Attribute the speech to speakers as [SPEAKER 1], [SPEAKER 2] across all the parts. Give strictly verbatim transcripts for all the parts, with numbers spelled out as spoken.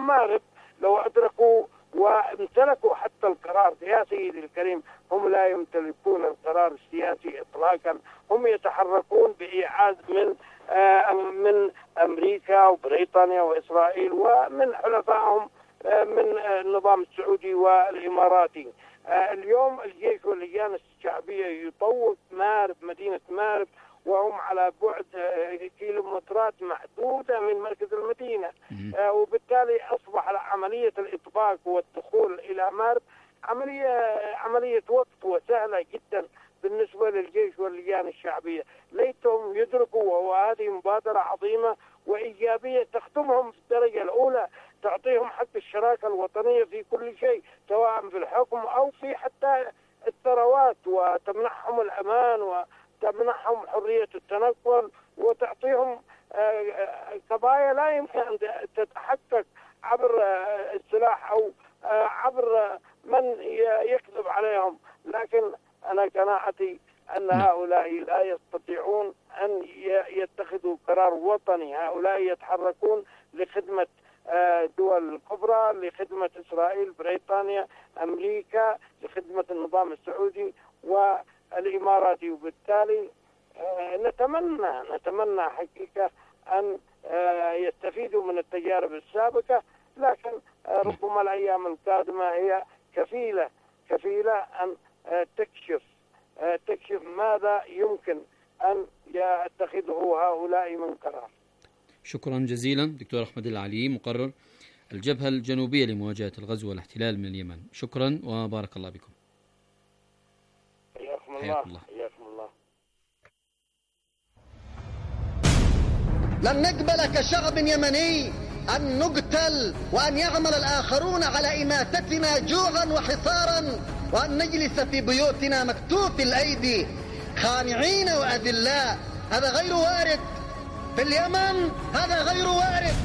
[SPEAKER 1] مارب لو أدركوا وامتلكوا حتى القرار، يا سيدي الكريم هم لا يمتلكون القرار السياسي إطلاقا، هم يتحركون بإيعاز من آه من أمريكا وبريطانيا وإسرائيل ومن حلفائهم آه من آه النظام السعودي والإماراتي. آه اليوم الجيش واللجان الشعبية يطوق مارب، مدينة مارب، وهم على بعد كيلومترات محدودة من مركز المدينة، وبالتالي أصبح عملية الإطباق والدخول إلى مارب عملية عملية وقت وسهلة جدا بالنسبة للجيش واللجان الشعبية. ليتهم يدركوا، وهذه مبادرة عظيمة وإيجابية تخدمهم في الدرجة الأولى، تعطيهم حق الشراكة الوطنية في كل شيء، سواء في الحكم أو في حتى الثروات، وتمنحهم الأمان و تمنحهم حرية التنقل، وتعطيهم قضايا لا يمكن أن تتحقق عبر السلاح أو عبر من يكذب عليهم. لكن أنا قناعتي أن هؤلاء لا يستطيعون أن يتخذوا قرار وطني، هؤلاء يتحركون لخدمة دول الكبرى، لخدمة إسرائيل، بريطانيا، أمريكا، لخدمة النظام السعودي والإماراتي. وبالتالي نتمنى نتمنى حقيقة أن يستفيدوا من التجارب السابقة، لكن ربما الأيام القادمة هي كفيلة كفيلة أن تكشف تكشف ماذا يمكن أن يتخذه هؤلاء من قرار.
[SPEAKER 2] شكرا جزيلا دكتور أحمد العلي، مقرر الجبهة الجنوبية لمواجهة الغزو والاحتلال من اليمن. شكرا وبارك الله بكم.
[SPEAKER 1] حياكم الله. حياكم الله.
[SPEAKER 3] لن نقبل كشعب يمني أن نقتل وأن يعمل الآخرون على إماتتنا جوعا وحصارا، وأن نجلس في بيوتنا مكتوف الأيدي خانعين وأذلاء. هذا غير وارد في اليمن، هذا غير وارد.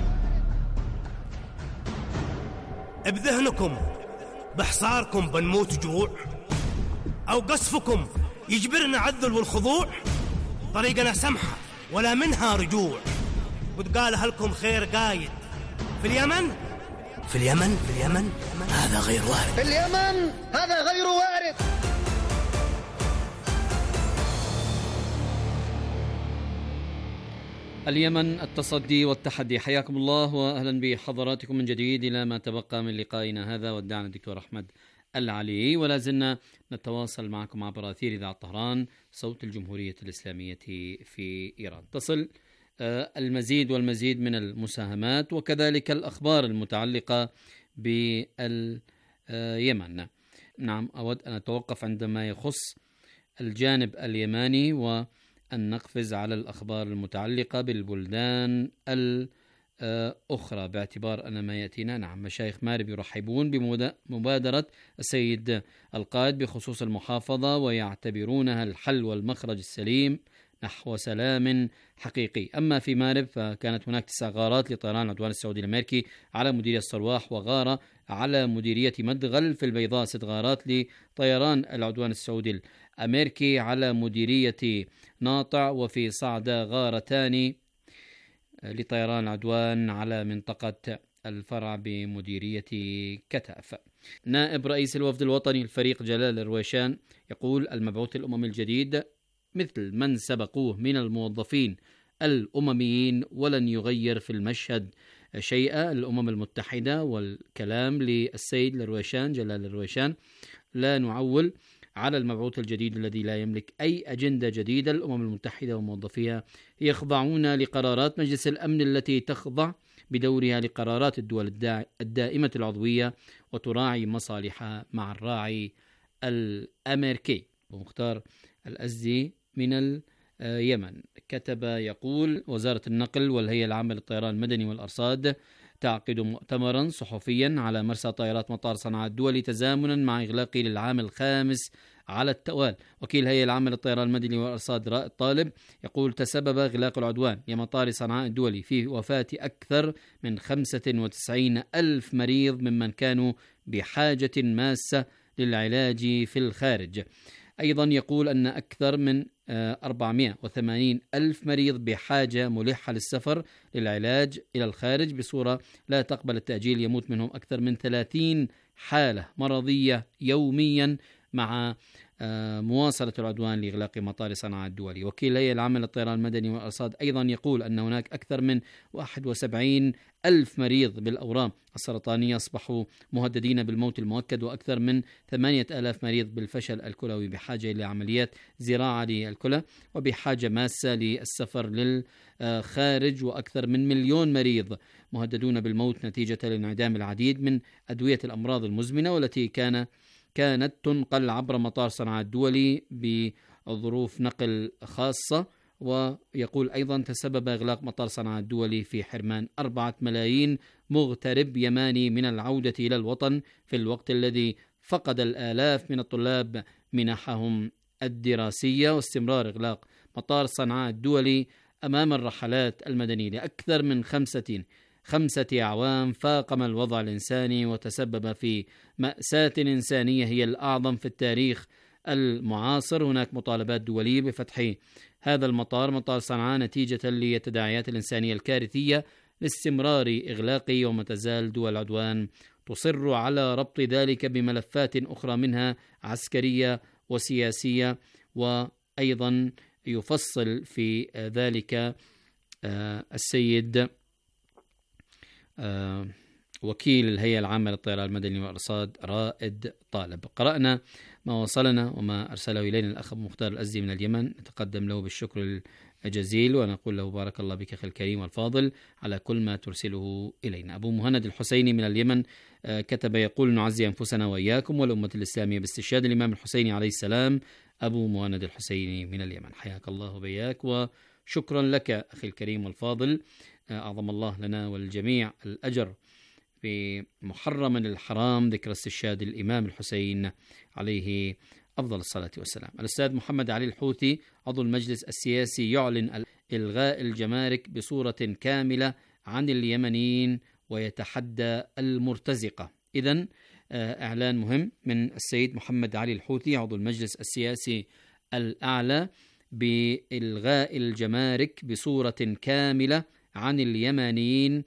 [SPEAKER 4] بذهنكم بحصاركم بنموت جوع، أو قصفكم يجبرنا على الذل والخضوع؟ طريقنا سمحة ولا منها رجوع، وتقال لكم خير قايد في اليمن في اليمن في اليمن هذا غير وارد.
[SPEAKER 3] في اليمن هذا غير وارد.
[SPEAKER 2] اليمن، التصدي والتحدي. حياكم الله وأهلا بحضراتكم من جديد إلى ما تبقى من لقائنا هذا. ودعنا الدكتور أحمد العلي، ولا زلنا نتواصل معكم عبر أثير إذاعة طهران صوت الجمهورية الإسلامية في إيران. تصل المزيد والمزيد من المساهمات وكذلك الأخبار المتعلقة باليمن. نعم، أود أن أتوقف عندما يخص الجانب اليماني وأن نقفز على الأخبار المتعلقة بالبلدان الأخرى، باعتبار أن ما يأتينا. نعم، مشايخ مارب يرحبون بمبادرة السيد القائد بخصوص المحافظة ويعتبرونها الحل والمخرج السليم نحو سلام حقيقي. أما في مارب فكانت هناك تسع غارات لطيران العدوان السعودي الأمريكي على مديرية الصرواح، وغارة على مديرية مدغل في البيضاء، ست غارات لطيران العدوان السعودي الأمريكي على مديرية ناطع، وفي صعدة غارتان لطيران العدوان على منطقة الفرع بمديرية كتاف. نائب رئيس الوفد الوطني الفريق جلال الرويشان يقول المبعوث الأممي الجديد مثل من سبقوه من الموظفين الأمميين ولن يغير في المشهد شيئا. الأمم المتحدة، والكلام للسيد الرويشان جلال الرويشان، لا نعول على المبعوث الجديد الذي لا يملك أي أجندة جديدة. الأمم المتحدة وموظفيها يخضعون لقرارات مجلس الأمن التي تخضع بدورها لقرارات الدول الدائمة العضوية وتراعي مصالحها مع الراعي الأمريكي. ومختار الأزدي من اليمن كتب يقول وزارة النقل والهيئة العامة للطيران المدني والأرصاد تعقد مؤتمرا صحفيا على مرسى طائرات مطار صنعاء الدولي تزامنا مع إغلاقه للعام الخامس على التوالي. وكيل الهيئة العامة للطيران المدني والأرصاد رائد طالب يقول تسبب إغلاق العدوان لمطار صنعاء الدولي في وفاة أكثر من خمسة وتسعين ألف مريض ممن كانوا بحاجة ماسة للعلاج في الخارج. أيضا يقول أن أكثر من أربعمائة وثمانين ألف مريض بحاجة ملحة للسفر للعلاج إلى الخارج بصورة لا تقبل التأجيل، يموت منهم أكثر من ثلاثين حالة مرضية يوميا مع مواصلة العدوان لإغلاق مطار صنعاء الدولي. وكيل الهيئة العامة للطيران المدني والأرصاد أيضا يقول أن هناك أكثر من واحد وسبعين ألف مريض بالأورام السرطانية أصبحوا مهددين بالموت المؤكد، وأكثر من ثمانية آلاف مريض بالفشل الكلوي بحاجة إلى عمليات زراعة للكلى وبحاجة ماسة للسفر للخارج، وأكثر من مليون مريض مهددون بالموت نتيجة لانعدام العديد من أدوية الأمراض المزمنة والتي كان كانت تنقل عبر مطار صنعاء الدولي بظروف نقل خاصة. ويقول أيضا تسبب إغلاق مطار صنعاء الدولي في حرمان أربعة ملايين مغترب يماني من العودة إلى الوطن في الوقت الذي فقد الآلاف من الطلاب منحهم الدراسية، واستمرار إغلاق مطار صنعاء الدولي أمام الرحلات المدنية لأكثر من خمسة خمسة أعوام فاقم الوضع الإنساني وتسبب في مأساة إنسانية هي الأعظم في التاريخ المعاصر. هناك مطالبات دولية بفتح هذا المطار مطار صنعاء نتيجة للتداعيات الإنسانية الكارثية لاستمرار إغلاقه، وما تزال دول العدوان تصر على ربط ذلك بملفات أخرى منها عسكرية وسياسية. وأيضا يفصل في ذلك السيد آه وكيل الهيئة العامة للطيران المدني والأرصاد رائد طالب. قرأنا ما وصلنا وما أرسله إلينا الأخ مختار الأزدي من اليمن، نتقدم له بالشكر الجزيل ونقول له بارك الله بك أخي الكريم والفاضل على كل ما ترسله إلينا. أبو مهند الحسيني من اليمن آه كتب يقول: نعزي أنفسنا وإياكم والأمة الإسلامية باستشهاد الإمام الحسيني عليه السلام. أبو مهند الحسيني من اليمن، حياك الله وبياك وشكرا لك أخي الكريم والفاضل. أعظم الله لنا والجميع الأجر في محرم الحرام ذكر استشهاد الإمام الحسين عليه أفضل الصلاة والسلام. الأستاذ محمد علي الحوثي عضو المجلس السياسي يعلن إلغاء الجمارك بصورة كاملة عن اليمنيين ويتحدى المرتزقة. إذن إعلان مهم من السيد محمد علي الحوثي عضو المجلس السياسي الأعلى بإلغاء الجمارك بصورة كاملة عن اليمنيين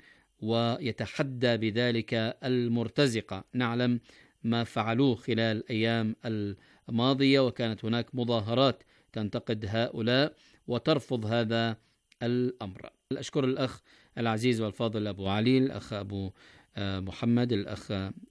[SPEAKER 2] ويتحدى بذلك المرتزقة. نعلم ما فعلوه خلال الأيام الماضية، وكانت هناك مظاهرات تنتقد هؤلاء وترفض هذا الأمر. أشكر الأخ العزيز والفاضل أبو علي، الأخ أبو محمد، الأخ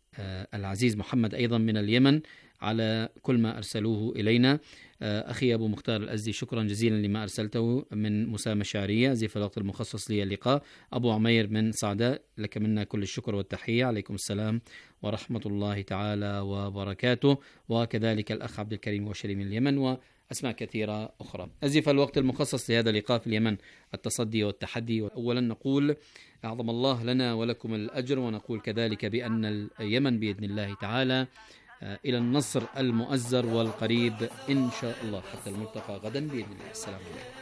[SPEAKER 2] العزيز محمد أيضا من اليمن على كل ما أرسلوه إلينا. أخي أبو مختار الأزدي شكرا جزيلا لما أرسلته من مسامة شعرية زي في الوقت المخصص للقاء. أبو عمير من صعداء لك منا كل الشكر والتحية، عليكم السلام ورحمة الله تعالى وبركاته. وكذلك الأخ عبد الكريم وشري من اليمن وأسماء كثيرة أخرى. أزف الوقت المخصص لهذا اللقاء في اليمن التصدي والتحدي. أولا نقول أعظم الله لنا ولكم الأجر، ونقول كذلك بأن اليمن بإذن الله تعالى إلى النصر المؤزر والقريب إن شاء الله، حتى الملتقى غدا بإذن الله. السلام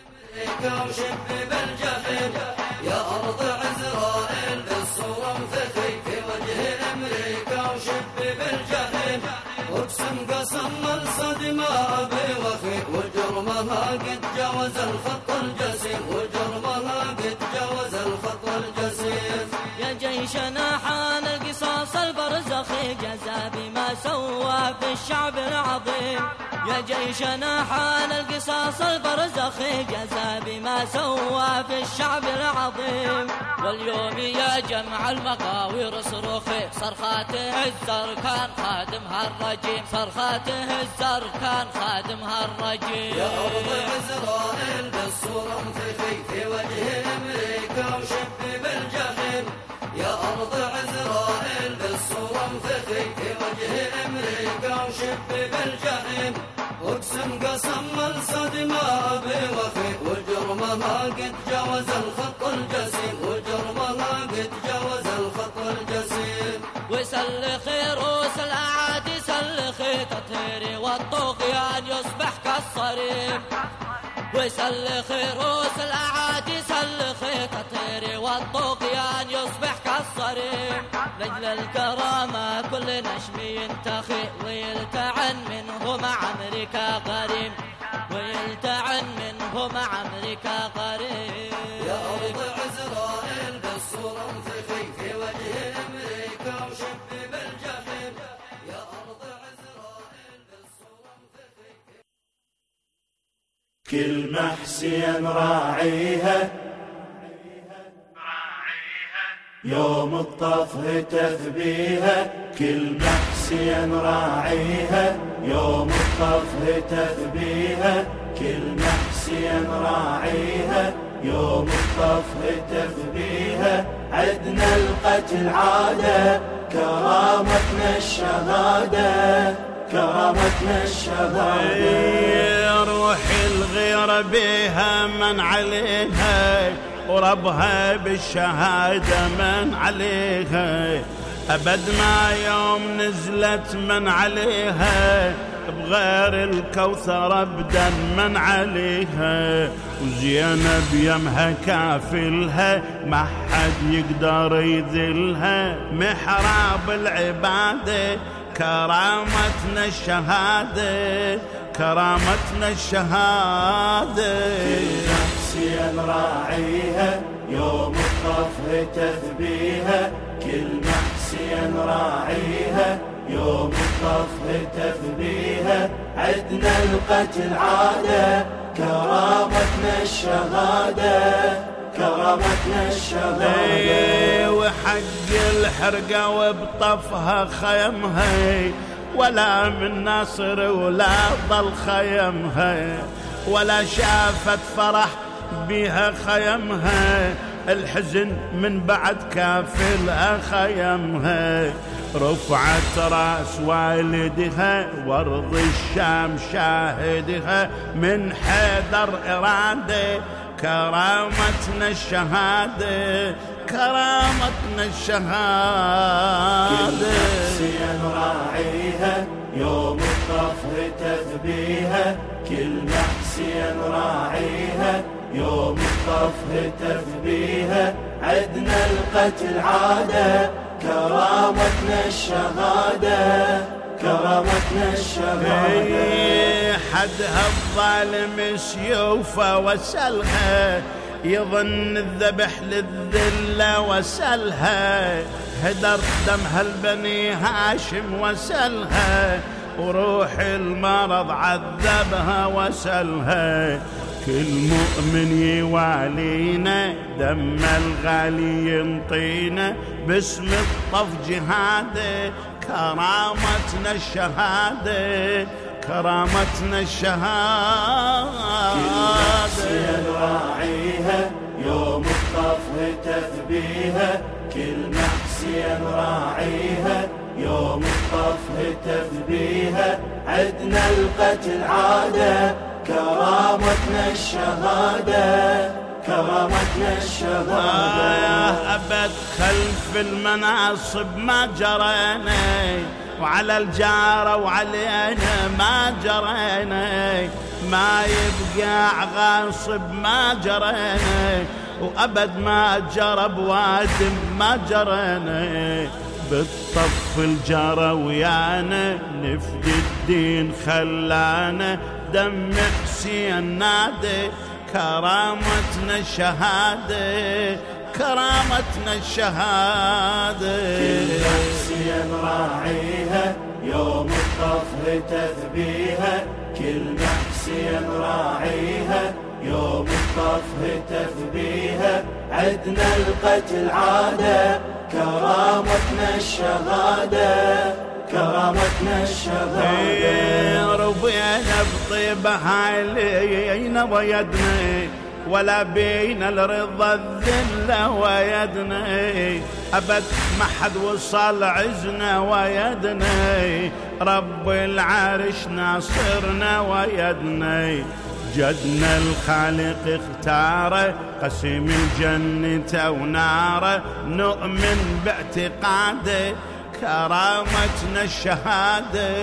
[SPEAKER 2] عليكم.
[SPEAKER 5] وشب بالجحيم يا أرض عزرائيل بالصورة انفخي في وجه أمريكا وشب بالجحيم، واقسم قسم الصدمة بوخي وجرمها قد جاوز الخط الجسيم، وجرمها قد جاوز الخط الجسيم.
[SPEAKER 6] يا جيشنا حان القصاص البرزخي جزا بما سوى في الشعب العظيم، يا جيشنا حان القصاص البرزخي جزا بما سوى في الشعب العظيم. واليوم يا جمع المقاوير صرخي صرخاته الزركان خادمها الرجيم، صرخاته الزركان خادمها الرجيم.
[SPEAKER 5] يا أرض عزرائيل بالصورة انفخي في وجه أمريكا وشب بالجحيم، يا أرض عزرائيل بالصورة انفخي في وجه أمريكا وشب بالجحيم، واقسم قسم الصدمة بوخي وجرمها قد جاوز الخط الجسيم، وجرمها قد جاوز الخط الجسيم.
[SPEAKER 6] وسلخي رؤوس الأعادي سلخي تطهيري والطغيان يصبح كالصريم، وسلخي رؤوس الأعادي سلخي تطهيري والطغيان يصبح كالصريم. رجل الكرامة كل نشم ينتخي ويلتعن منه مع أمريكا قريب ويلتعن منه مع أمريكا قريب.
[SPEAKER 5] يا أرض عزرائيل بالصورة انفخي في وجه أمريكا وشب بالجحيم. يا أرض عزرائيل بالصورة انفخي.
[SPEAKER 7] كل محسين راعيها يوم الطف هتف بيها. كل محسين راعيها يوم الطف هتف بيها. كل محسين راعيها يوم الطف هتف بيها. عدنا القتل عادة كرامتنا الشهادة كرامتنا الشهادة.
[SPEAKER 8] روح الغير بها من عليها وربها بالشهادة من عليها. أبد ما يوم نزلت من عليها بغير الكوثر أبدا من عليها. وزينب يمها كافلها ما حد يقدر يذلها. محراب العبادة كرامتنا الشهادة كرامتنا الشهادة.
[SPEAKER 7] محسين راعيها يوم الطف هتف بيها. كل محسين راعيها يوم الطف هتف بيها. عدنا القتل عادة كرامتنا الشهادة كرامتنا الشهادة.
[SPEAKER 8] وحق الحرقة وبطفها خيمها ولا من ناصر ولا ضل خيمها ولا شافت فرح بها خيمها. الحزن من بعد كافلها خيمها. رفعت راس والدها وارض الشام شاهدها. من حيدر إرادة كرامتنا الشهادة كرامتنا الشهادة.
[SPEAKER 7] كل محسين راعيها يوم الطف هتف بيها. كل محسين راعيها يوم الطف هتف بيها. عدنا القتل عادة كرامتنا الشهادة كرامتنا الشهادة.
[SPEAKER 8] حدها الظالم سيوفه وسلها يظن الذبح للذلة وسلها. هدر دمها البني هاشم وسلها وروح المرض عذبها وسلها. كل مؤمن يوالينا دم الغالي ينطينا. باسم الطف جهاده كرامتنا الشهادة كرامتنا الشهادة.
[SPEAKER 7] كل محسين راعيها يوم الطف هتف بيها. كل محسين راعيها يوم الطف هتف بيها. عدنا القتل عادة كرامتنا الشهادة كرامتنا الشهادة.
[SPEAKER 8] أبد خلف المناصب ما جرينا وعلى الجارة وعلينا ما جرينا. ما يبقى غاصب ما جرينا وأبد ما جرب وادم ما جرينا. بالطف الجارة ويانا نفدي الدين خلانا. دم حسين نادي كرامتنا الشهادة كرامتنا الشهادة.
[SPEAKER 7] كل محسين راعيها يوم الطف هتف بيها. كل محسين راعيها يوم الطف هتف بيها. عدنا القتل عادة كرامتنا الشهادة كرامتنا الشهادة.
[SPEAKER 8] ربينا بطيبة هايلينا ويدنا ولا بين الرضا الذلة ويدنا. أبد ما حد وصل عزنا ويدنا. رب العرش ناصرنا ويدنا. جدنا الخالق اختاره قسم الجنة وناره. نؤمن باعتقاده كرامتنا الشهادة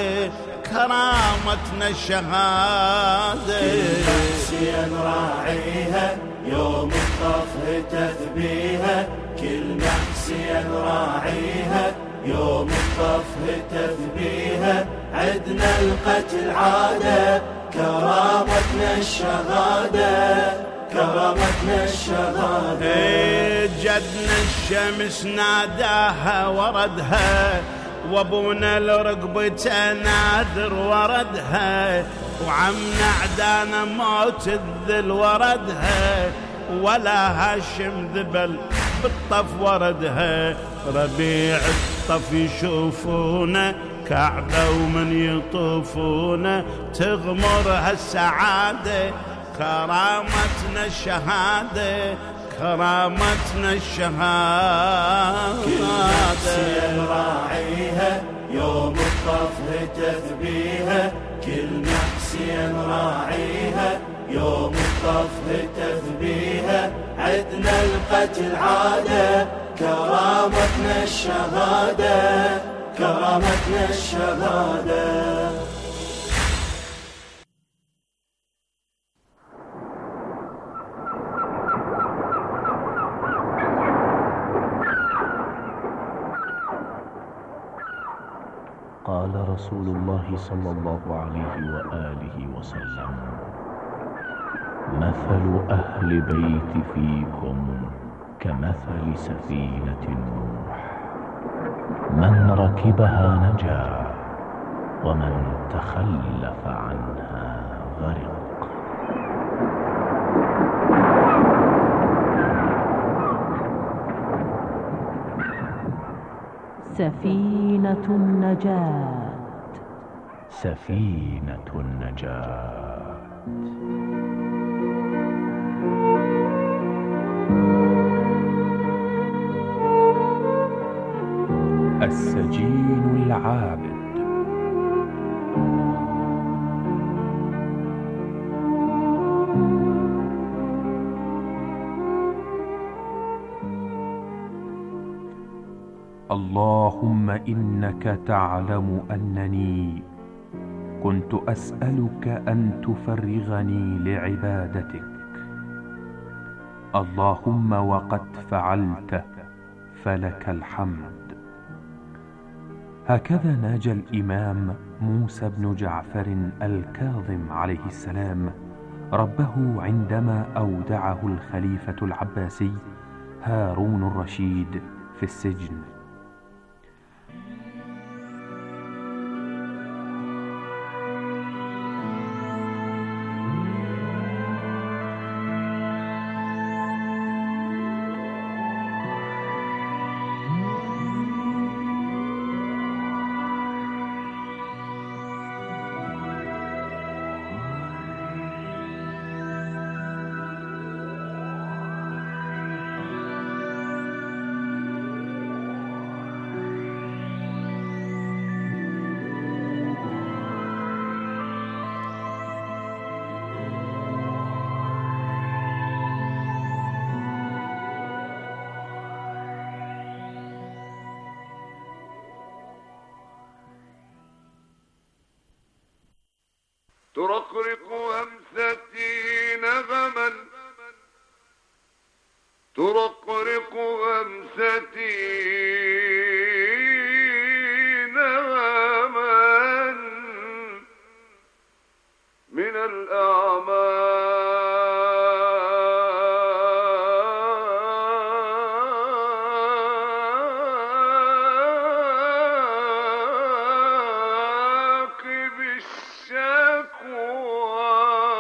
[SPEAKER 8] كرامتنا الشهادة.
[SPEAKER 7] كل محسين راعيها يوم الطف هتف بيها. كل محسين راعيها يوم الطف هتف بيها عدنا القتل عادة كرامتنا الشهادة كرامتنا الشهادة.
[SPEAKER 8] جدنا الشمس ناداها وردها وابونا لرقبته نادر وردها وعمنا عدانا موت الذل وردها ولا هاشم ذبل بالطف وردها. ربيع الطف يشوفونا كعبة ومن يطوفونا تغمرها السعادة كرامتنا الشهادة كرامتنا الشهادة.
[SPEAKER 7] كل نفس نراعيها يوم الطف هتف بيها كل نفس نراعيها يوم الطف هتف بيها عدنا القتل عادة كرامتنا الشهادة كرامتنا الشهادة.
[SPEAKER 9] قال رسول الله صلى الله عليه وآله وسلم: مثل أهل بيت فيكم كمثل سفينة نوح من ركبها نجا ومن تخلف عنها غرق.
[SPEAKER 10] سفينة النجاة
[SPEAKER 9] سفينة النجاة. السجين العابد. اللهم إنك تعلم أنني كنت أسألك أن تفرغني لعبادتك. اللهم وقد فعلت فلك الحمد. هكذا ناجى الإمام موسى بن جعفر الكاظم عليه السلام ربه عندما أودعه الخليفة العباسي هارون الرشيد في السجن.
[SPEAKER 11] ترقرق همستي نغما ترقرق همستي نغما من الأعمال بالشكوى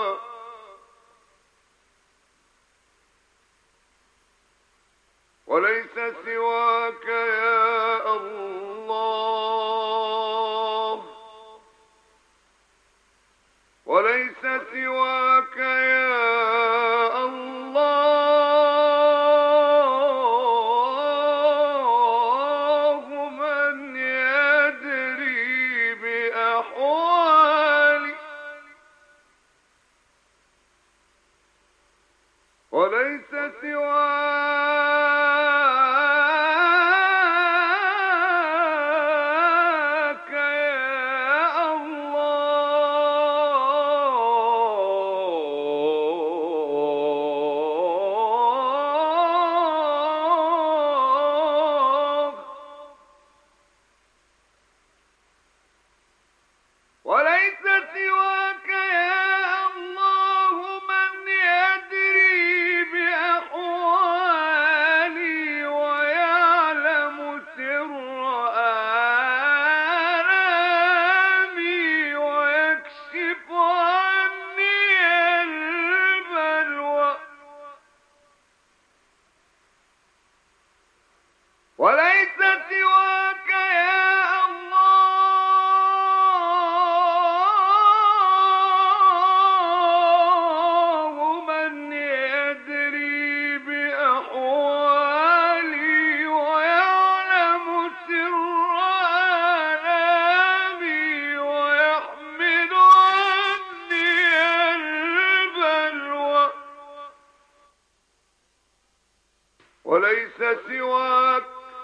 [SPEAKER 11] وليس سواك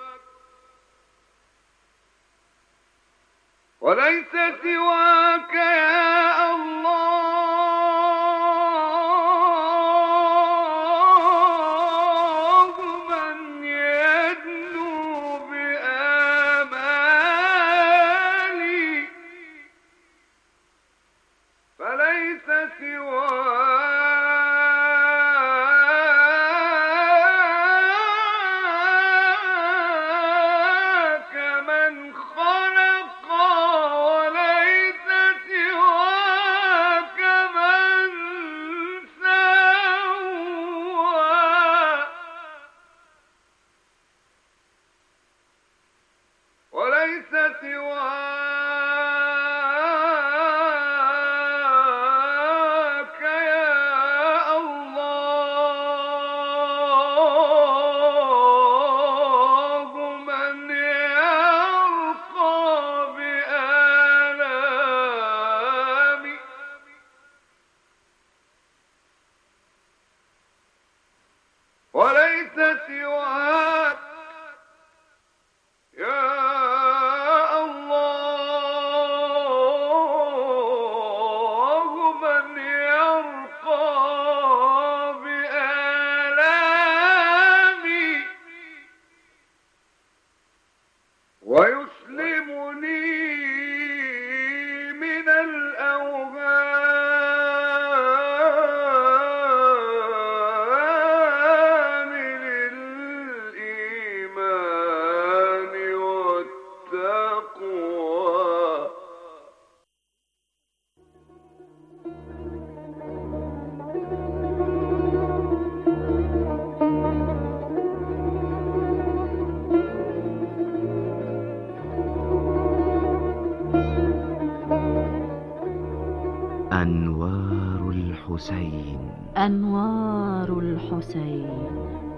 [SPEAKER 11] وليس سواك يا الله من يدنو بآمالي، فليس سواك وليس سواك يا الله من يرقى بآلامي، وليس سواك يا ويسلمني من الأوهام للإيمان والتقوى.
[SPEAKER 12] أنوار الحسين.
[SPEAKER 10] أنوار الحسين.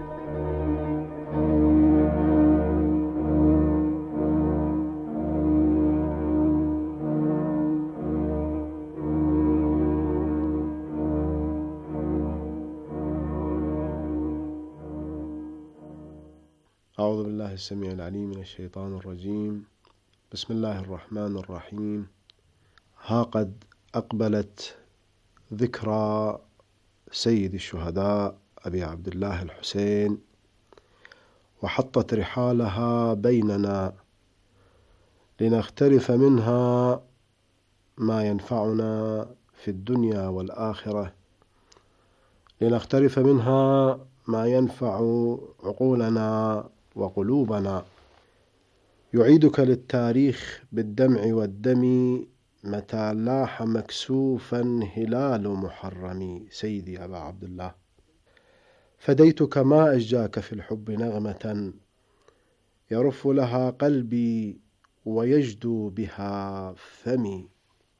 [SPEAKER 13] أعوذ بالله السميع العليم من الشيطان الرجيم. بسم الله الرحمن الرحيم. ها قد أقبلت ذكرى سيد الشهداء أبي عبد الله الحسين، وحطت رحالها بيننا لنختلف منها ما ينفعنا في الدنيا والآخرة، لنختلف منها ما ينفع عقولنا وقلوبنا. يعيدك للتاريخ بالدمع والدم متى لاح مكسوفا هلال محرم سيدي أبا عبد الله. فديتك ما أشجاك في الحب نغمة يرف لها قلبي ويجدو بها فمي.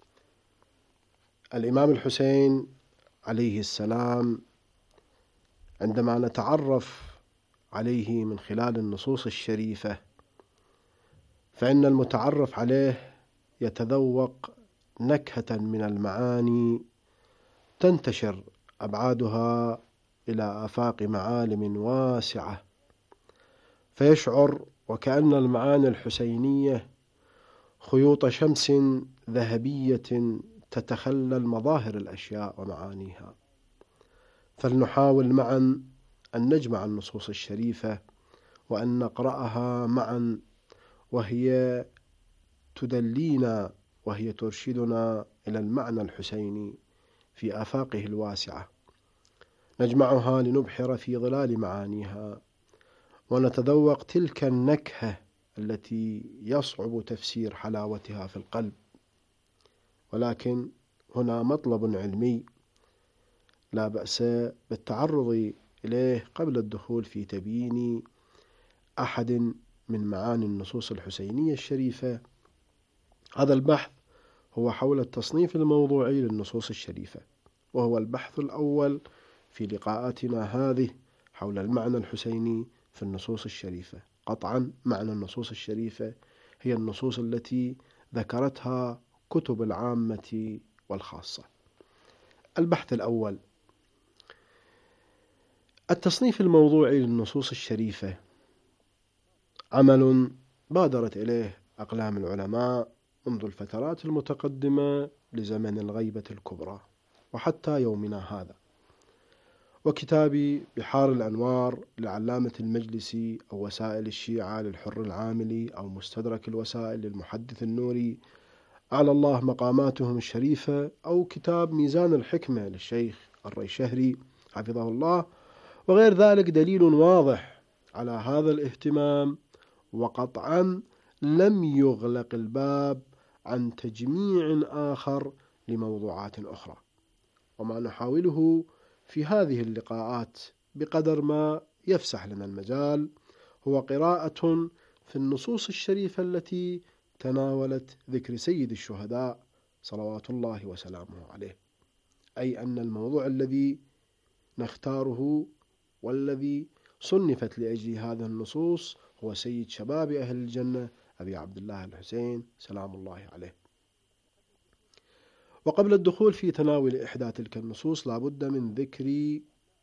[SPEAKER 13] الإمام الحسين عليه السلام عندما نتعرف عليه من خلال النصوص الشريفة، فإن المتعرف عليه يتذوق نكهة من المعاني تنتشر أبعادها إلى آفاق معالم واسعة، فيشعر وكأن المعاني الحسينية خيوط شمس ذهبية تتخلل مظاهر الأشياء ومعانيها. فلنحاول معا أن نجمع النصوص الشريفة وأن نقرأها معا، وهي تدلينا وهي ترشدنا إلى المعنى الحسيني في آفاقه الواسعة. نجمعها لنبحر في ظلال معانيها ونتذوق تلك النكهة التي يصعب تفسير حلاوتها في القلب. ولكن هنا مطلب علمي لا بأس بالتعرض إليه قبل الدخول في تبيين أحد من معاني النصوص الحسينية الشريفة. هذا البحث هو حول التصنيف الموضوعي للنصوص الشريفة، وهو البحث الأول في لقاءاتنا هذه حول المعنى الحسيني في النصوص الشريفة. قطعا معنى النصوص الشريفة هي النصوص التي ذكرتها كتب العامة والخاصة. البحث الأول: التصنيف الموضوعي للنصوص الشريفة عمل بادرت إليه أقلام العلماء منذ الفترات المتقدمة لزمن الغيبة الكبرى وحتى يومنا هذا. وكتاب بحار الأنوار للعلامة المجلسي، أو وسائل الشيعة للحر العاملي، أو مستدرك الوسائل للمحدث النوري أعلى الله مقاماتهم الشريفة، أو كتاب ميزان الحكمة للشيخ الريشهري حفظه الله، وغير ذلك دليل واضح على هذا الاهتمام، وقطعا لم يغلق الباب عن تجميع آخر لموضوعات أخرى. وما نحاوله في هذه اللقاءات بقدر ما يفسح لنا المجال هو قراءة في النصوص الشريفة التي تناولت ذكر سيد الشهداء صلوات الله وسلامه عليه، أي أن الموضوع الذي نختاره والذي صنفت لأجل هذا النصوص هو سيد شباب أهل الجنة أبي عبد الله الحسين سلام الله عليه. وقبل الدخول في تناول إحدى تلك النصوص لا بد من ذكر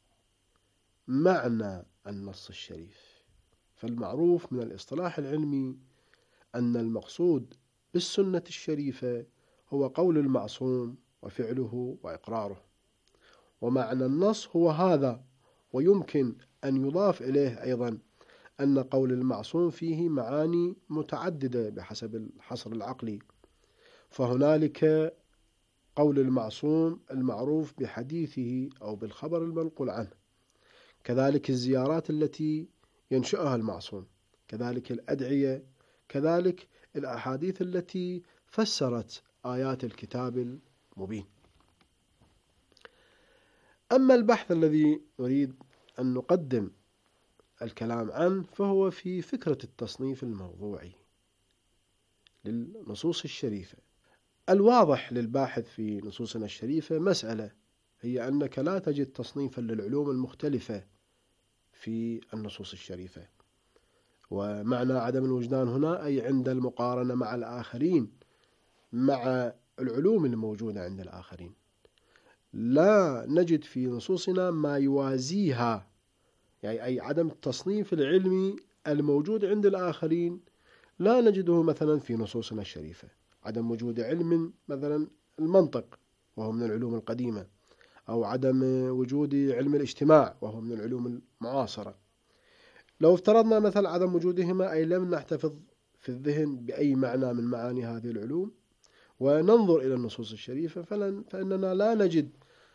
[SPEAKER 13] معنى النص الشريف. فالمعروف من الاصطلاح العلمي أن المقصود بالسنة الشريفة هو قول المعصوم وفعله وإقراره، ومعنى النص هو هذا. ويمكن أن يضاف إليه أيضا أن قول المعصوم فيه معاني متعددة بحسب الحصر العقلي، فهنالك قول المعصوم المعروف بحديثه أو بالخبر المنقول عنه، كذلك الزيارات التي ينشأها المعصوم، كذلك الأدعية، كذلك الأحاديث التي فسرت آيات الكتاب المبين. أما البحث الذي نريد أن نقدم الكلام عنه فهو في فكرة التصنيف الموضوعي للنصوص الشريفة. الواضح للباحث في نصوصنا الشريفة مسألة، هي أنك لا تجد تصنيفا للعلوم المختلفة في النصوص الشريفة. ومعنى عدم الوجدان هنا أي عند المقارنة مع الآخرين، مع العلوم الموجودة عند الآخرين، لا نجد في نصوصنا ما يوازيها، يعني أي عدم التصنيف العلمي الموجود عند الآخرين لا نجده مثلا في نصوصنا الشريفة. عدم وجود علم مثلا المنطق وهو من العلوم القديمة، أو عدم وجود علم الاجتماع وهو من العلوم المعاصرة. لو افترضنا مثلا عدم وجودهما أي لم نحتفظ في الذهن بأي معنى من معاني هذه العلوم وننظر إلى النصوص الشريفة فلن فإننا لا نجد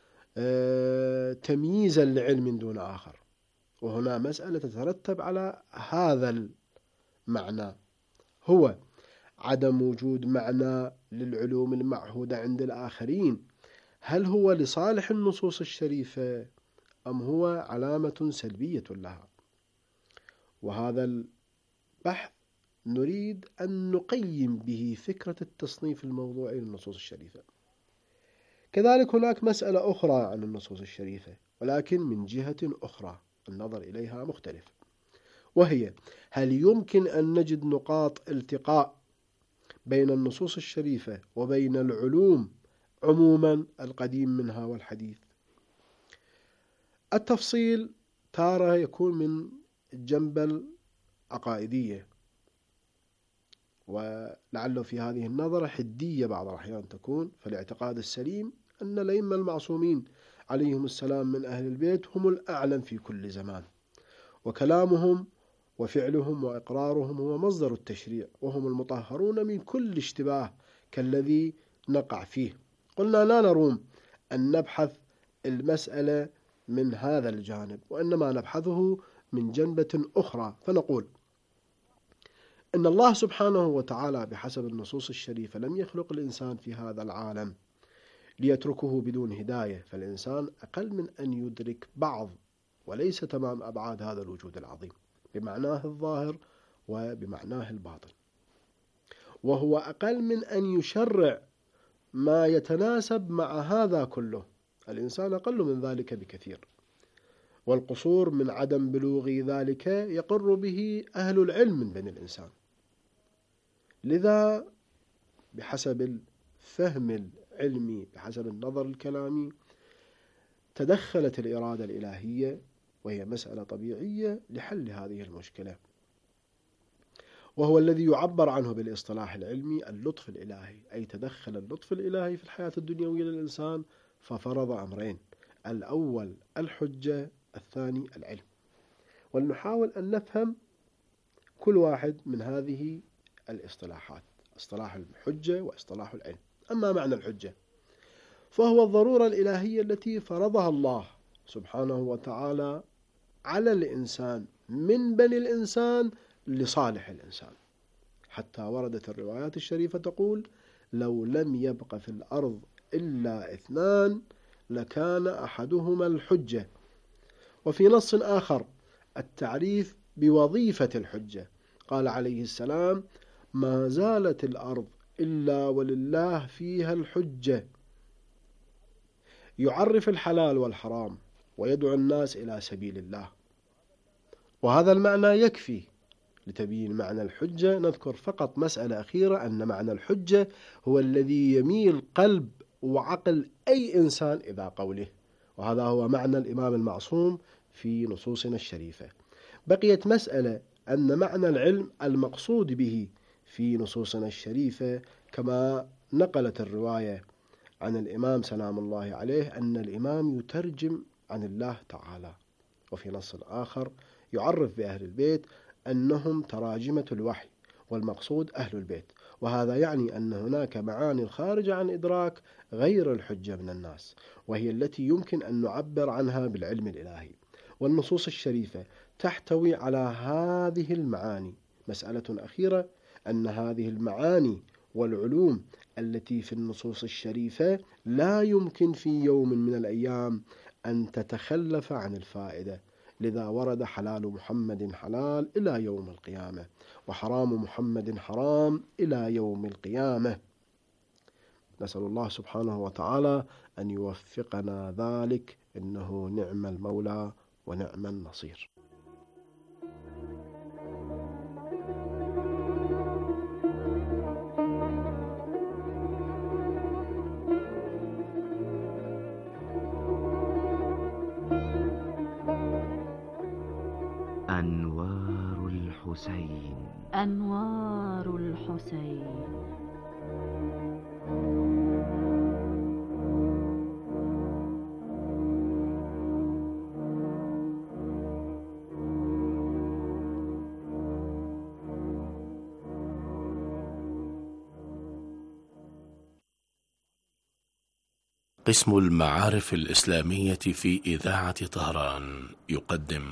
[SPEAKER 13] تمييزا لعلم دون آخر. وهنا مسألة تترتب على هذا المعنى، هو عدم وجود معنى للعلوم المعهودة عند الآخرين، هل هو لصالح النصوص الشريفة أم هو علامة سلبية لها؟ وهذا البحث نريد أن نقيم به فكرة التصنيف الموضوعي للنصوص الشريفة. كذلك هناك مسألة أخرى عن النصوص الشريفة ولكن من جهة أخرى النظر إليها مختلف، وهي هل يمكن أن نجد نقاط التقاء بين النصوص الشريفة وبين العلوم عموما القديم منها والحديث؟ التفصيل تارة يكون من الجنب العقائدية، ولعله في هذه النظرة حدية بعض الأحيان تكون. فالاعتقاد السليم أن الأئمة المعصومين عليهم السلام من أهل البيت هم الأعلم في كل زمان، وكلامهم وفعلهم وإقرارهم هو مصدر التشريع، وهم المطهرون من كل اشتباه كالذي نقع فيه. قلنا لا نروم أن نبحث المسألة من هذا الجانب، وإنما نبحثه من جنبة أخرى، فنقول إن الله سبحانه وتعالى بحسب النصوص الشريفة لم يخلق الإنسان في هذا العالم ليتركه بدون هداية، فالإنسان أقل من أن يدرك بعض وليس تمام أبعاد هذا الوجود العظيم بمعناه الظاهر وبمعناه الباطن، وهو أقل من أن يشرع ما يتناسب مع هذا كله. الإنسان أقل من ذلك بكثير، والقصور من عدم بلوغ ذلك يقر به أهل العلم من بني الإنسان. لذا بحسب الفهم العلمي، بحسب النظر الكلامي، تدخلت الإرادة الإلهية، وهي مسألة طبيعية، لحل هذه المشكلة، وهو الذي يعبر عنه بالاصطلاح العلمي اللطف الإلهي، أي تدخل اللطف الإلهي في الحياة الدنيوية للإنسان ففرض أمرين: الأول الحجة، الثاني العلم. ولنحاول أن نفهم كل واحد من هذه الاصطلاحات، اصطلاح الحجة واصطلاح العلم. أما معنى الحجة فهو الضرورة الإلهية التي فرضها الله سبحانه وتعالى على الإنسان من بني الإنسان لصالح الإنسان، حتى وردت الروايات الشريفة تقول: لو لم يبق في الأرض إلا اثنان لكان أحدهما الحجة. وفي نص آخر التعريف بوظيفة الحجة، قال عليه السلام: ما زالت الأرض إلا ولله فيها الحجة، يعرف الحلال والحرام ويدعو الناس إلى سبيل الله. وهذا المعنى يكفي لتبيين معنى الحجة. نذكر فقط مسألة أخيرة، أن معنى الحجة هو الذي يميل قلب وعقل أي إنسان إذا قوله، وهذا هو معنى الإمام المعصوم في نصوصنا الشريفة. بقيت مسألة أن معنى العلم المقصود به في نصوصنا الشريفة، كما نقلت الرواية عن الإمام سلام الله عليه أن الإمام يترجم عن الله تعالى، وفي نص آخر يعرف بأهل البيت أنهم تراجمة الوحي، والمقصود أهل البيت. وهذا يعني أن هناك معاني خارجة عن إدراك غير الحجة من الناس، وهي التي يمكن أن نعبر عنها بالعلم الإلهي. والنصوص الشريفة تحتوي على هذه المعاني. مسألة أخيرة، أن هذه المعاني والعلوم التي في النصوص الشريفة لا يمكن في يوم من الأيام أن تتخلف عن الفائدة. لذا ورد حلال محمد حلال إلى يوم القيامة، وحرام محمد حرام إلى يوم القيامة. نسأل الله سبحانه وتعالى أن يوفقنا ذلك، إنه نعم المولى ونعم النصير.
[SPEAKER 12] أنوار الحسين.
[SPEAKER 10] أنوار الحسين.
[SPEAKER 14] قسم المعارف الإسلامية في إذاعة طهران يقدم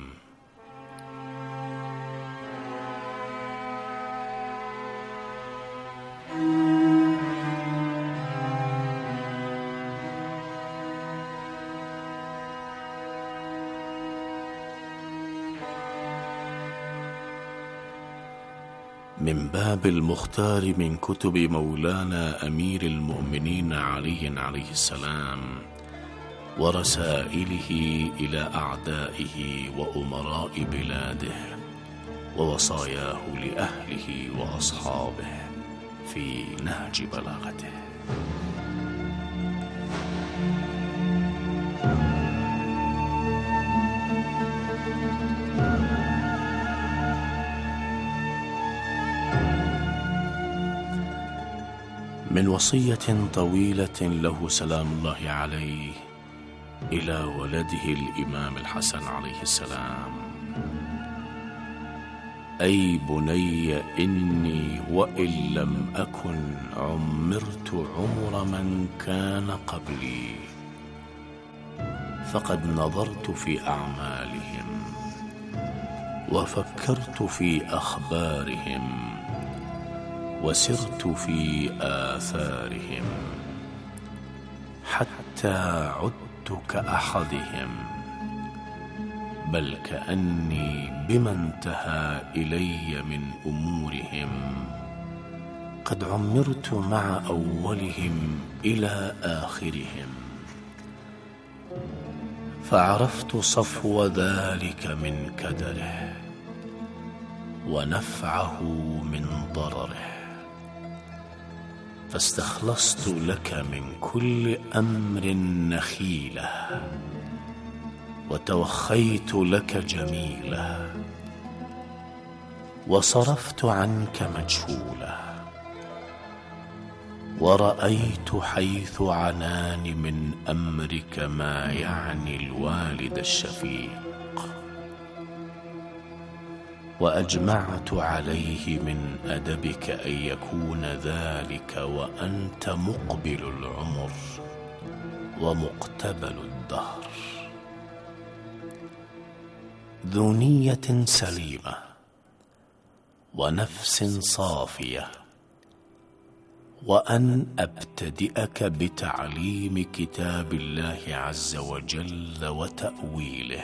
[SPEAKER 14] من باب المختار من كتب مولانا أمير المؤمنين علي عليه السلام، ورسائله إلى أعدائه وأمراء بلاده، ووصاياه لأهله وأصحابه في نهج بلاغته. من وصية طويلة له سلام الله عليه إلى ولده الإمام الحسن عليه السلام: أي بني إني وإن لم أكن عمرت عمر من كان قبلي، فقد نظرت في أعمالهم وفكرت في أخبارهم وسرت في آثارهم حتى عدت كأحدهم، بل كأني بما انتهى إلي من أمورهم قد عمرت مع أولهم إلى آخرهم. فعرفت صفو ذلك من كدره ونفعه من ضرره، فاستخلصت لك من كل أمر نخيلة وتوخيت لك جميلة، وصرفت عنك مجهولا، ورأيت حيث عناني من أمرك ما يعني الوالد الشفيق، وأجمعت عليه من أدبك أن يكون ذلك وأنت مقبل العمر ومقتبل الدهر، ذو نية سليمة ونفس صافية، وأن أبتدئك بتعليم كتاب الله عز وجل وتأويله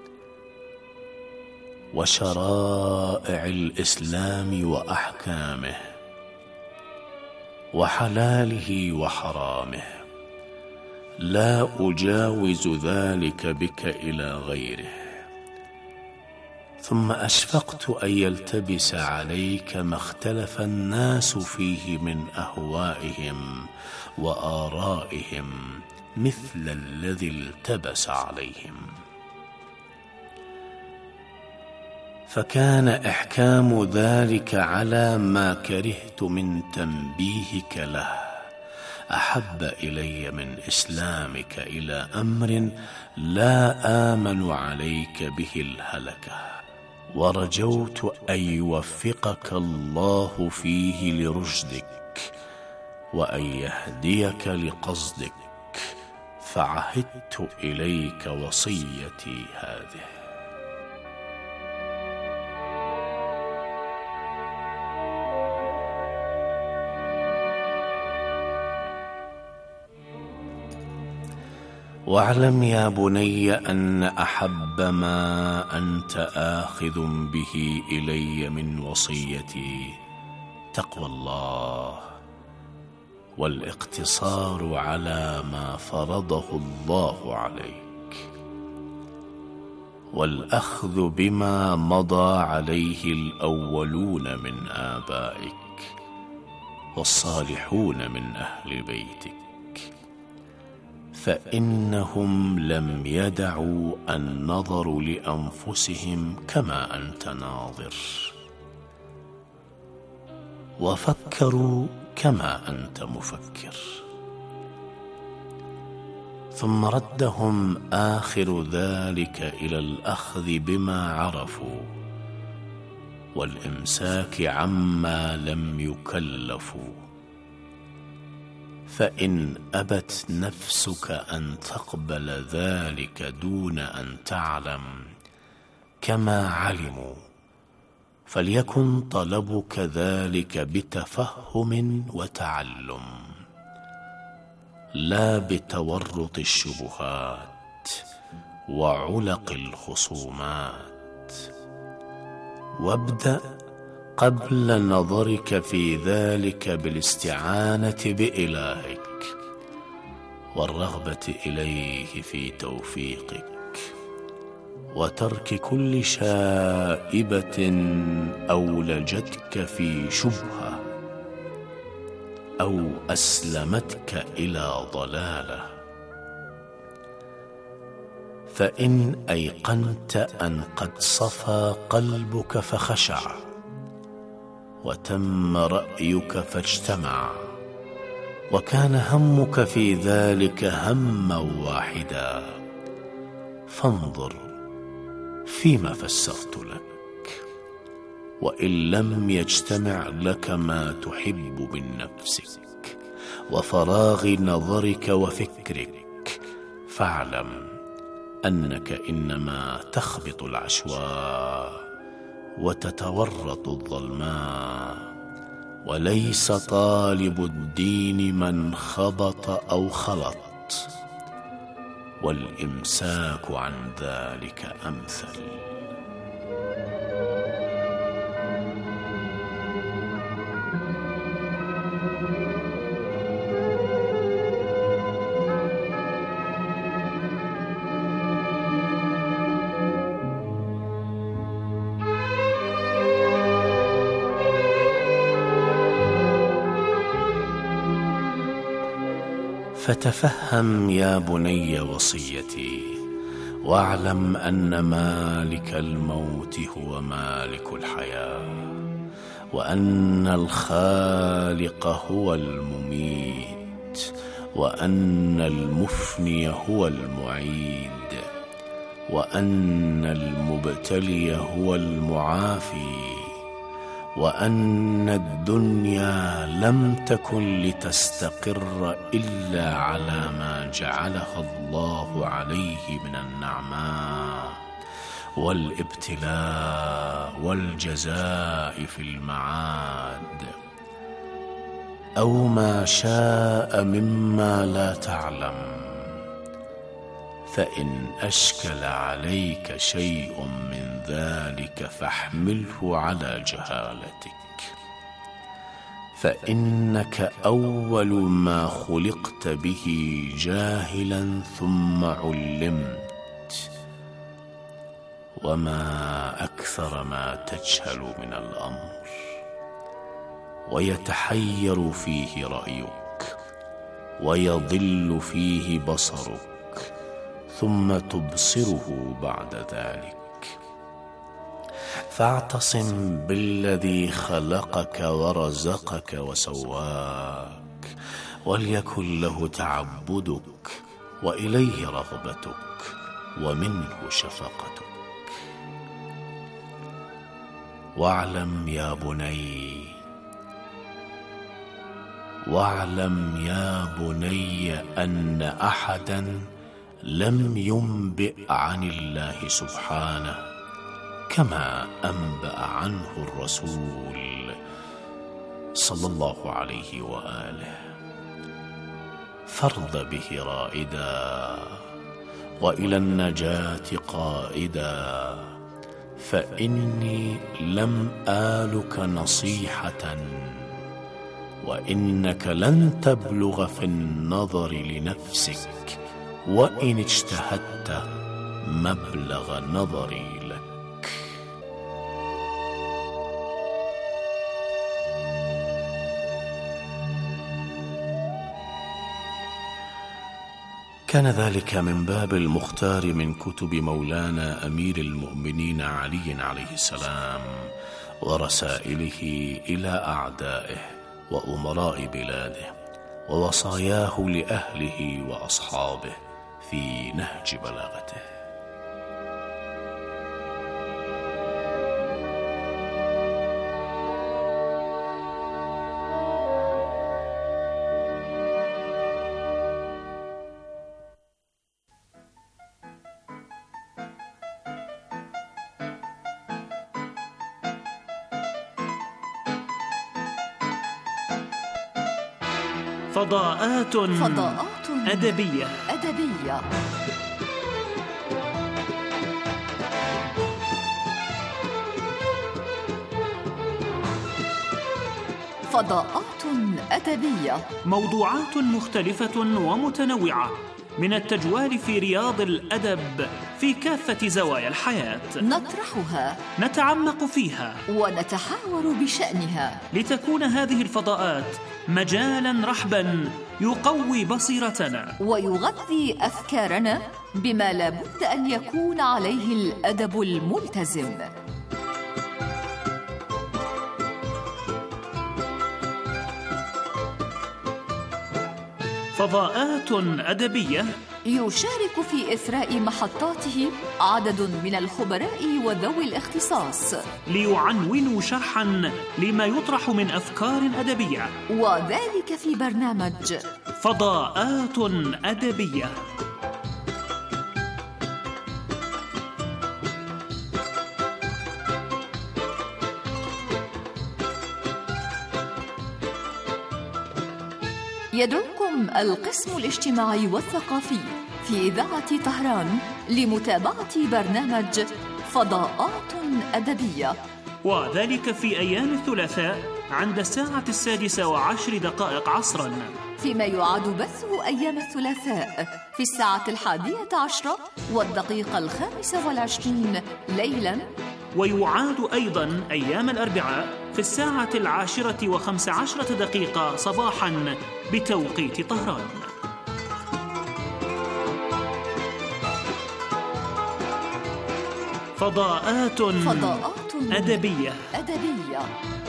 [SPEAKER 14] وشرائع الإسلام وأحكامه وحلاله وحرامه، لا أجاوز ذلك بك إلى غيره. ثم أشفقت أن يلتبس عليك ما اختلف الناس فيه من أهوائهم وآرائهم مثل الذي التبس عليهم، فكان إحكام ذلك على ما كرهت من تنبيهك له أحب إلي من إسلامك إلى أمر لا آمن عليك به الهلكة، ورجوت أن يوفقك الله فيه لرشدك وأن يهديك لقصدك، فعهدت إليك وصيتي هذه. واعلم يا بني أن أحب ما أنت آخذ به إلي من وصيتي تقوى الله والاقتصار على ما فرضه الله عليك، والأخذ بما مضى عليه الأولون من آبائك والصالحون من أهل بيتك، فإنهم لم يدعوا النظر لأنفسهم كما أنت ناظر، وفكروا كما أنت مفكر. ثم ردهم آخر ذلك إلى الأخذ بما عرفوا والإمساك عما لم يكلفوا، فإن أبت نفسك أن تقبل ذلك دون أن تعلم كما علموا، فليكن طلبك ذلك بتفهم وتعلم، لا بتورط الشبهات وعلق الخصومات. وابدأ قبل نظرك في ذلك بالاستعانة بإلهك والرغبة إليه في توفيقك، وترك كل شائبة أولجتك في شبهة أو أسلمتك إلى ضلالة. فإن أيقنت أن قد صفى قلبك فخشع وتم رأيك فاجتمع، وكان همك في ذلك هما واحدا، فانظر فيما فسرت لك. وإن لم يجتمع لك ما تحب من نفسك وفراغ نظرك وفكرك، فاعلم أنك إنما تخبط العشواء وتتورط الظلماء، وليس طالب الدين من خبط أو خلط، والإمساك عن ذلك أمثل. فتفهم يا بني وصيتي، واعلم أن مالك الموت هو مالك الحياة، وأن الخالق هو المميت، وأن المفني هو المعيد، وأن المبتلي هو المعافي، وأن الدنيا لم تكن لتستقر إلا على ما جعلها الله عليه من النعماء والابتلاء والجزاء في المعاد، أو ما شاء مما لا تعلم. فإن أشكل عليك شيء من ذلك فاحمله على جهالتك، فإنك أول ما خلقت به جاهلا ثم علمت، وما أكثر ما تجهل من الأمر ويتحير فيه رأيك ويضل فيه بصرك، ثم تبصره بعد ذلك. فاعتصم بالذي خلقك ورزقك وسواك، وليكن له تعبدك وإليه رغبتك ومنه شفقتك. واعلم يا بني واعلم يا بني أن أحدا لم ينبئ عن الله سبحانه كما أنبأ عنه الرسول صلى الله عليه وآله. فارض به رائدا وإلى النجاة قائدا، فإني لم آلك نصيحة، وإنك لن تبلغ في النظر لنفسك وإن اجتهدت مبلغ نظري لك. كان ذلك من باب المختار من كتب مولانا أمير المؤمنين علي عليه السلام ورسائله إلى أعدائه وأمراء بلاده، ووصاياه لأهله وأصحابه في نهج بلاغته.
[SPEAKER 15] فضاءات
[SPEAKER 16] فضاءات
[SPEAKER 15] أدبية
[SPEAKER 16] أدبية فضاءات أدبية،
[SPEAKER 15] موضوعات مختلفة ومتنوعة من التجوال في رياض الأدب في كافة زوايا الحياة،
[SPEAKER 16] نطرحها،
[SPEAKER 15] نتعمق فيها،
[SPEAKER 16] ونتحاور بشأنها،
[SPEAKER 15] لتكون هذه الفضاءات مجالاً رحباً يقوي بصيرتنا
[SPEAKER 16] ويغذي أفكارنا بما لابد أن يكون عليه الأدب الملتزم.
[SPEAKER 15] فضاءات أدبية
[SPEAKER 16] يشارك في إثراء محطاته عدد من الخبراء وذوي الاختصاص
[SPEAKER 15] ليعنونوا شرحاً لما يطرح من أفكار أدبية،
[SPEAKER 16] وذلك في برنامج
[SPEAKER 15] فضاءات أدبية.
[SPEAKER 16] يدعوكم القسم الاجتماعي والثقافي في إذاعة طهران لمتابعة برنامج فضاءات أدبية،
[SPEAKER 15] وذلك في أيام الثلاثاء عند الساعة السادسة وعشر دقائق عصرا،
[SPEAKER 16] فيما يعاد بثه أيام الثلاثاء في الساعة الحادية عشرة والدقيقة الخامسة والعشرين ليلا،
[SPEAKER 15] ويعاد أيضا أيام الأربعاء في الساعة العاشرة وخمس عشرة دقيقة صباحا بتوقيت طهران. فضاءات
[SPEAKER 16] فضاءات
[SPEAKER 15] أدبية
[SPEAKER 16] أدبية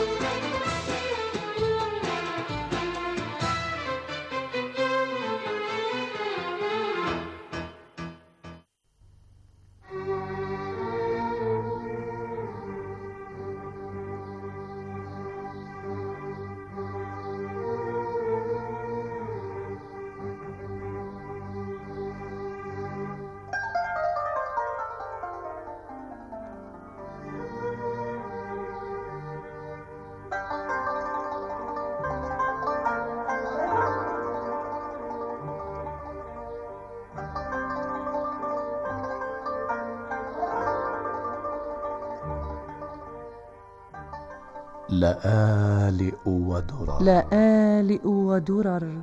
[SPEAKER 14] لآلئ ودرر
[SPEAKER 17] لآلئ ودرر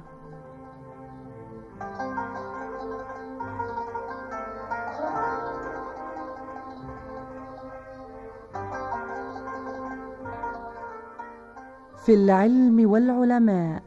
[SPEAKER 17] في العلم والعلماء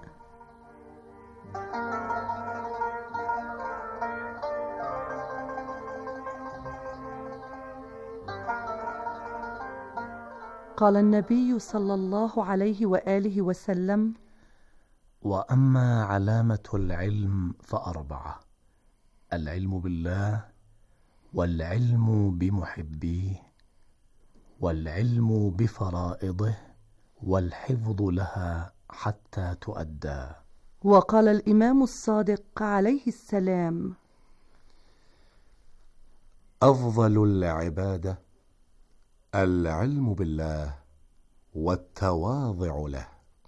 [SPEAKER 17] قال النبي صلى الله عليه وآله وسلم:
[SPEAKER 14] وأما علامة العلم فأربعة: العلم بالله، والعلم بمحبيه، والعلم بفرائضه، والحفظ لها حتى تؤدى.
[SPEAKER 17] وقال الإمام الصادق عليه السلام:
[SPEAKER 18] أفضل العبادة العلم بالله والتواضع له.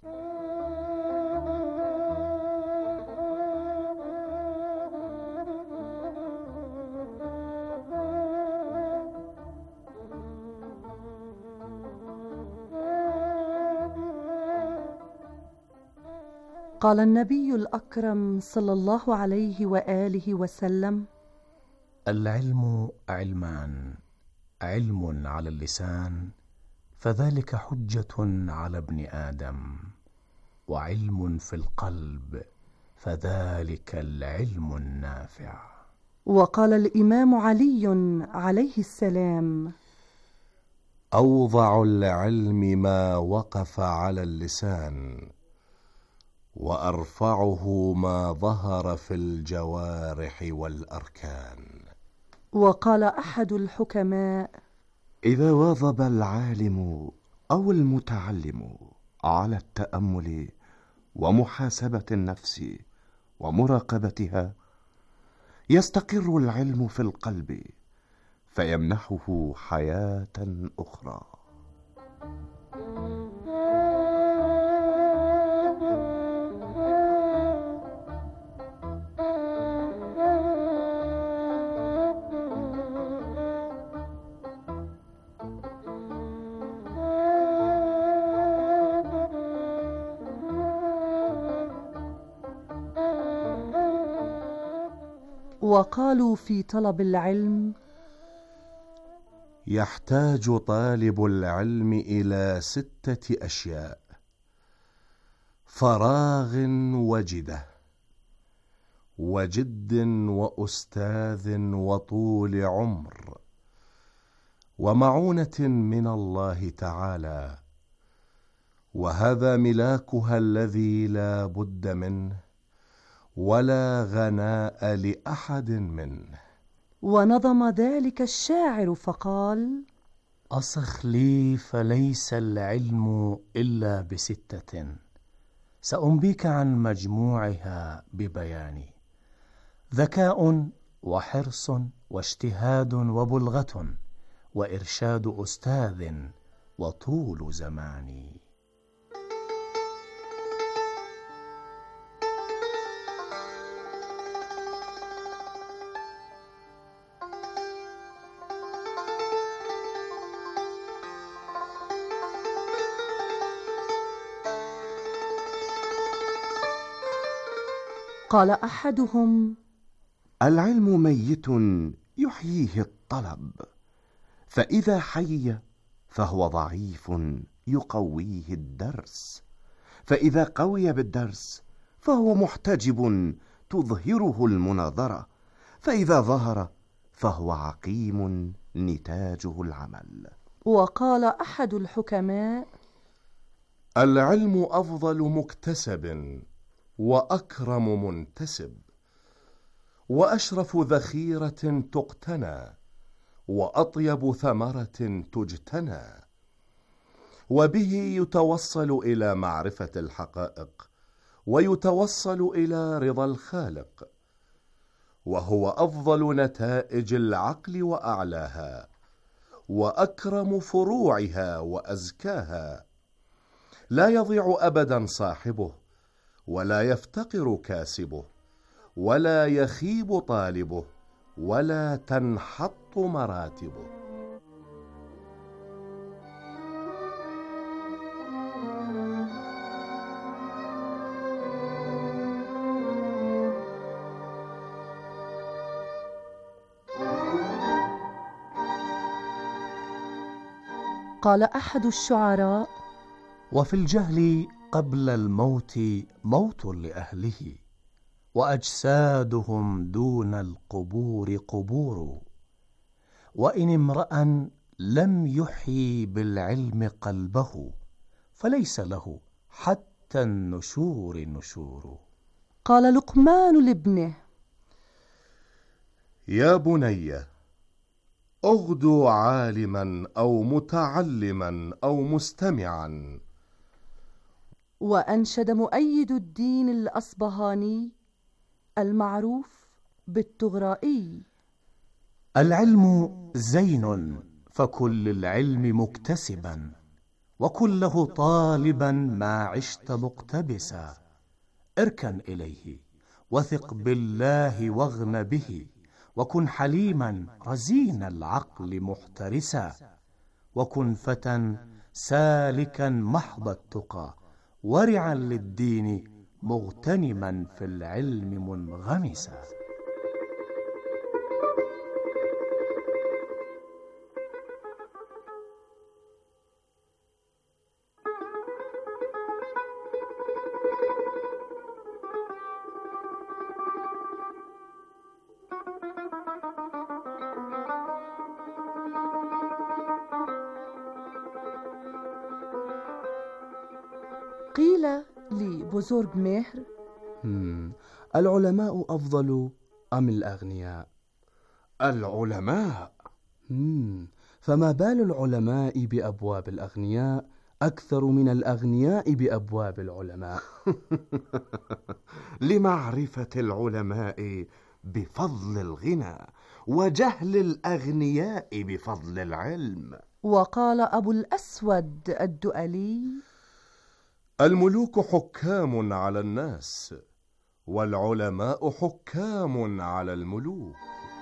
[SPEAKER 17] قال النبي الأكرم صلى الله عليه وآله وسلم:
[SPEAKER 14] العلم علمان، علم على اللسان فذلك حجة على ابن آدم، وعلم في القلب فذلك العلم النافع.
[SPEAKER 17] وقال الإمام علي عليه السلام:
[SPEAKER 18] أوضع العلم ما وقف على اللسان، وأرفعه ما ظهر في الجوارح والأركان.
[SPEAKER 17] وقال أحد الحكماء:
[SPEAKER 19] إذا واظب العالم أو المتعلم على التأمل ومحاسبة النفس ومراقبتها، يستقر العلم في القلب فيمنحه حياة أخرى.
[SPEAKER 17] وقالوا في طلب العلم:
[SPEAKER 18] يحتاج طالب العلم إلى ستة أشياء: فراغ وجدة، وجد وأستاذ وطول عمر، ومعونة من الله تعالى، وهذا ملاكها الذي لا بد منه ولا غناء لأحد منه.
[SPEAKER 17] ونظم ذلك الشاعر فقال:
[SPEAKER 14] أصخ لي فليس العلم إلا بستة، سأنبيك عن مجموعها ببياني: ذكاء وحرص واجتهاد وبلغة وإرشاد أستاذ وطول زمان.
[SPEAKER 17] قال أحدهم:
[SPEAKER 19] العلم ميت يحييه الطلب، فإذا حي فهو ضعيف يقويه الدرس، فإذا قوي بالدرس فهو محتجب تظهره المناظرة، فإذا ظهر فهو عقيم نتاجه العمل.
[SPEAKER 17] وقال أحد الحكماء:
[SPEAKER 18] العلم أفضل مكتسب وأكرم منتسب، وأشرف ذخيرة تقتنى، وأطيب ثمرة تجتنى، وبه يتوصل إلى معرفة الحقائق، ويتوصل إلى رضا الخالق، وهو أفضل نتائج العقل وأعلاها، وأكرم فروعها وأزكاها. لا يضيع أبدا صاحبه، ولا يفتقر كاسبه، ولا يخيب طالبه، ولا تنحط مراتبه.
[SPEAKER 17] قال أحد الشعراء:
[SPEAKER 12] وفي الجهل قبل الموت موت لأهله، وأجسادهم دون القبور قبور، وإن امرأ لم يحيي بالعلم قلبه، فليس له حتى النشور نشور.
[SPEAKER 17] قال لقمان لابنه:
[SPEAKER 18] يا بني، اغدو عالما أو متعلما أو مستمعا.
[SPEAKER 17] وأنشد مؤيد الدين الأصبهاني المعروف بالطغرائي:
[SPEAKER 12] العلم زين، فكل العلم مكتسبا، وكله طالبا ما عشت مقتبسا. اركن إليه وثق بالله واغن به، وكن حليما رزين العقل محترسا، وكن فتى سالكا محض التقى، ورعا للدين مغتنما في العلم منغمسا.
[SPEAKER 17] قيل لبزرگ مهر:
[SPEAKER 12] العلماء أفضل أم الأغنياء؟
[SPEAKER 18] العلماء.
[SPEAKER 12] فما بال العلماء بأبواب الأغنياء أكثر من الأغنياء بأبواب العلماء؟
[SPEAKER 19] لمعرفة العلماء بفضل الغنى، وجهل الأغنياء بفضل العلم.
[SPEAKER 17] وقال أبو الأسود الدؤلي:
[SPEAKER 18] الملوك حكام على الناس، والعلماء حكام على الملوك.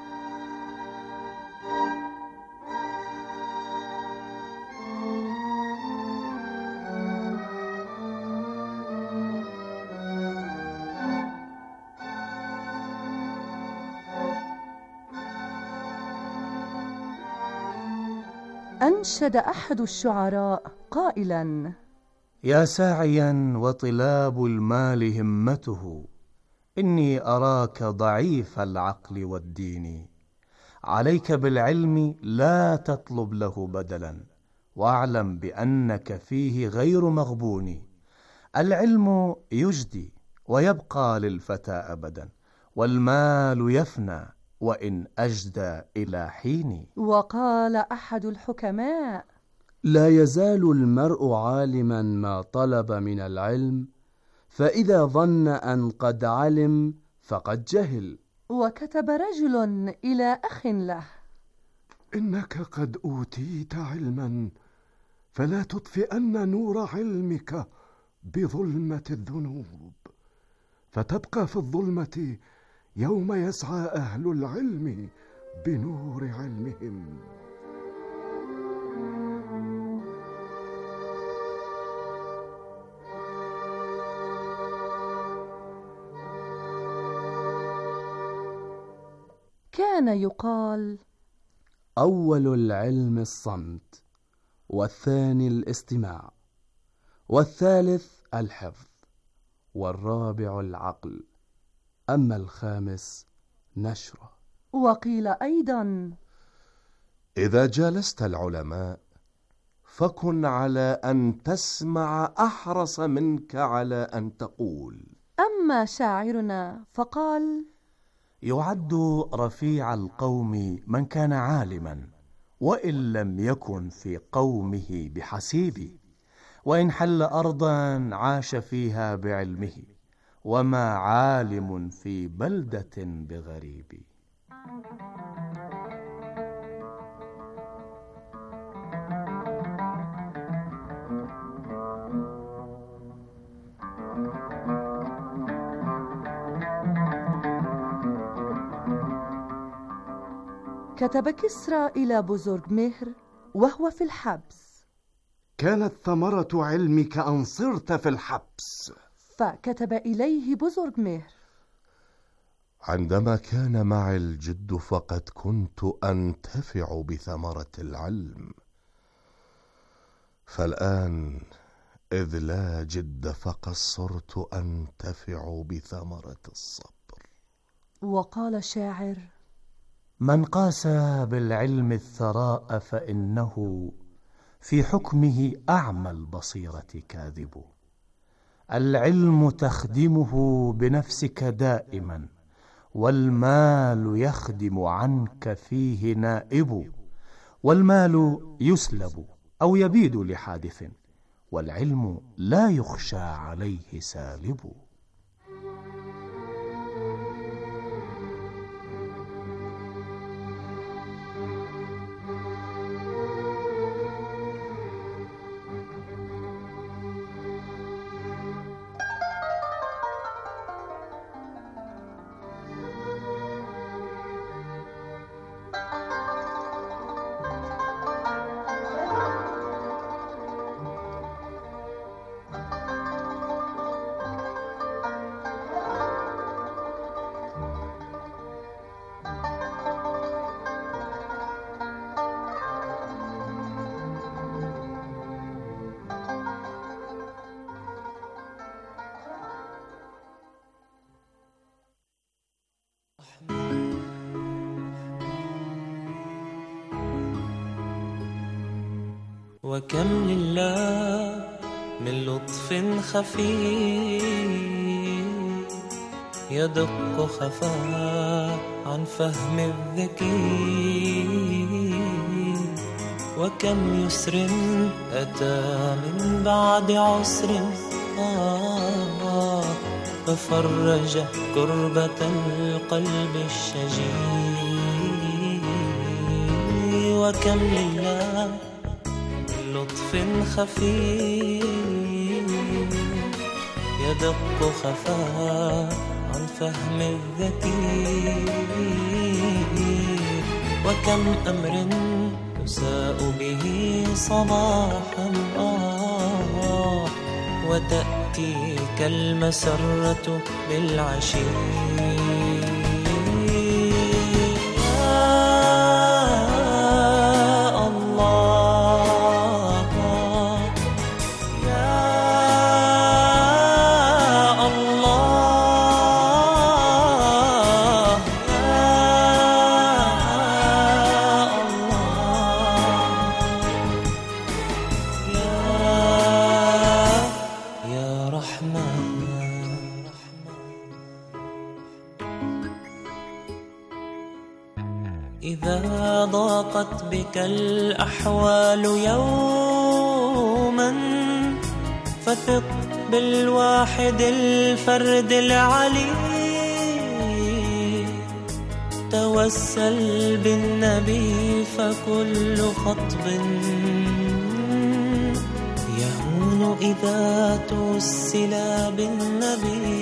[SPEAKER 17] أنشد أحد الشعراء قائلا:
[SPEAKER 12] يا ساعيا وطلاب المال همته، إني أراك ضعيف العقل والدين. عليك بالعلم لا تطلب له بدلا، واعلم بأنك فيه غير مغبون. العلم يجدي ويبقى للفتى أبدا، والمال يفنى وإن أجدى إلى حين.
[SPEAKER 17] وقال أحد الحكماء:
[SPEAKER 12] لا يزال المرء عالما ما طلب من العلم، فإذا ظن أن قد علم فقد جهل.
[SPEAKER 17] وكتب رجل إلى أخ له:
[SPEAKER 18] إنك قد أوتيت علما، فلا تطفئن نور علمك بظلمة الذنوب، فتبقى في الظلمة يوم يسعى أهل العلم بنور علمهم.
[SPEAKER 17] كان يقال:
[SPEAKER 12] أول العلم الصمت، والثاني الاستماع، والثالث الحفظ، والرابع العقل، أما الخامس نشره.
[SPEAKER 17] وقيل أيضا:
[SPEAKER 18] إذا جالست العلماء فكن على أن تسمع أحرص منك على أن تقول.
[SPEAKER 17] أما شاعرنا فقال:
[SPEAKER 20] يعد رفيع القوم من كان عالما، وإن لم يكن في قومه بحسيب، وإن حل أرضا عاش فيها بعلمه، وما عالم في بلدة بغريب.
[SPEAKER 17] كتب كسرى إلى بزرجمهر وهو في الحبس:
[SPEAKER 19] كانت ثمرة علمك أن صرت في الحبس.
[SPEAKER 17] فكتب إليه بزرجمهر:
[SPEAKER 18] عندما كان معي الجد فقد كنت أنتفع بثمرة العلم، فالآن إذ لا جد فقد صرت أنتفع بثمرة الصبر.
[SPEAKER 17] وقال الشاعر:
[SPEAKER 20] من قاس بالعلم الثراء فإنه في حكمه أعمى البصيرة كاذب. العلم تخدمه بنفسك دائما، والمال يخدم عنك فيه نائب. والمال يسلب أو يبيد لحادث، والعلم لا يخشى عليه سالب.
[SPEAKER 21] وكم لله من لطف خفي يدق خفاء عن فهم الذكي، وكم يسر أتى من بعد عسر آه ففرج كربة القلب الشجي. وكم لله لطف خفي يدق خفاء عن فهم الذكي، وكم أمر تساء به صباحا آه وتأتيك المسرة بالعشي. إذا ضاقت بك الأحوال يوما فثق بالواحد الفرد العلي، توسل بالنبي فكل خطب يهون إذا توسل بالنبي.